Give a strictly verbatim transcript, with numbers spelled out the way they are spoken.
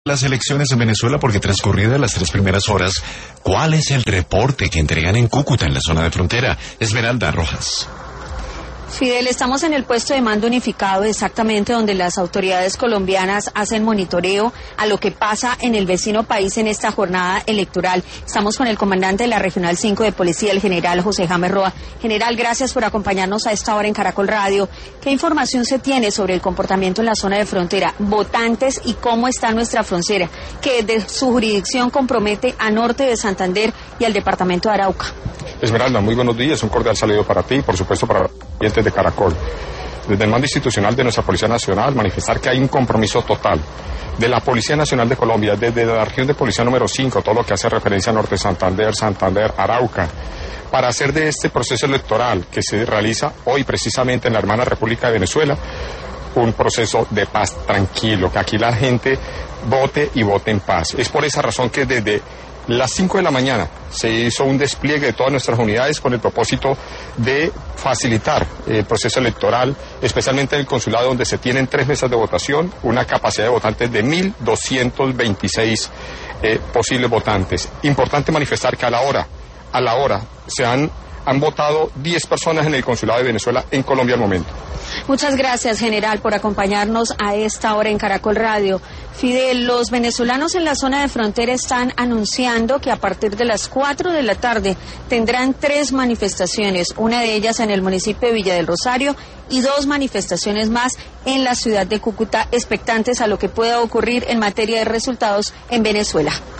Las elecciones en Venezuela, porque transcurridas las tres primeras horas, ¿cuál es el reporte que entregan en Cúcuta, en la zona de frontera? Esmeralda Rojas. Fidel, estamos en el puesto de mando unificado, exactamente donde las autoridades colombianas hacen monitoreo a lo que pasa en el vecino país en esta jornada electoral. Estamos con el comandante de la Regional cinco de Policía, el general José James Roa. General, gracias por acompañarnos a esta hora en Caracol Radio. ¿Qué información se tiene sobre el comportamiento en la zona de frontera, votantes y cómo está nuestra frontera, que desde su jurisdicción compromete a norte de Santander y al departamento de Arauca? Esmeralda, muy buenos días, un cordial saludo para ti y por supuesto para los clientes de Caracol. Desde el mando institucional de nuestra Policía Nacional, manifestar que hay un compromiso total de la Policía Nacional de Colombia, desde la región de policía número cinco, todo lo que hace referencia a Norte Santander, Santander, Arauca, para hacer de este proceso electoral que se realiza hoy precisamente en la hermana República de Venezuela, un proceso de paz tranquilo, que aquí la gente vote y vote en paz. Es por esa razón que desde las cinco de la mañana se hizo un despliegue de todas nuestras unidades con el propósito de facilitar el proceso electoral, especialmente en el consulado donde se tienen tres mesas de votación, una capacidad de votantes de mil doscientos veintiséis eh, posibles votantes. Importante manifestar que a la hora, a la hora se han, han votado diez personas en el consulado de Venezuela en Colombia al momento. Muchas gracias, general, por acompañarnos a esta hora en Caracol Radio. Fidel, los venezolanos en la zona de frontera están anunciando que a partir de las cuatro de la tarde tendrán tres manifestaciones, una de ellas en el municipio de Villa del Rosario y dos manifestaciones más en la ciudad de Cúcuta, expectantes a lo que pueda ocurrir en materia de resultados en Venezuela.